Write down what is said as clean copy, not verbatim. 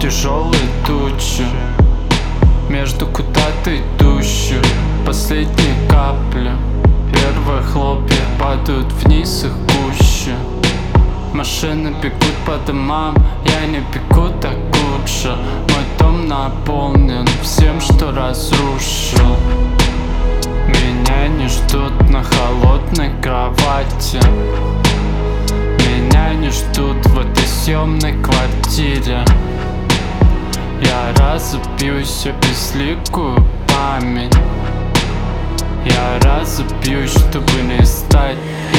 тяжелые тучи, между куда-то идущих последние капли. Первые хлопья падают вниз, их гуще. Машины бегут по домам, я не бегу, так лучше. Мой дом наполнен всем, что разрушил. Меня не ждут на холодной кровати, меня не ждут в этой съемной квартире. Я разобьюсь о безликую память, я разобьюсь, чтобы не стать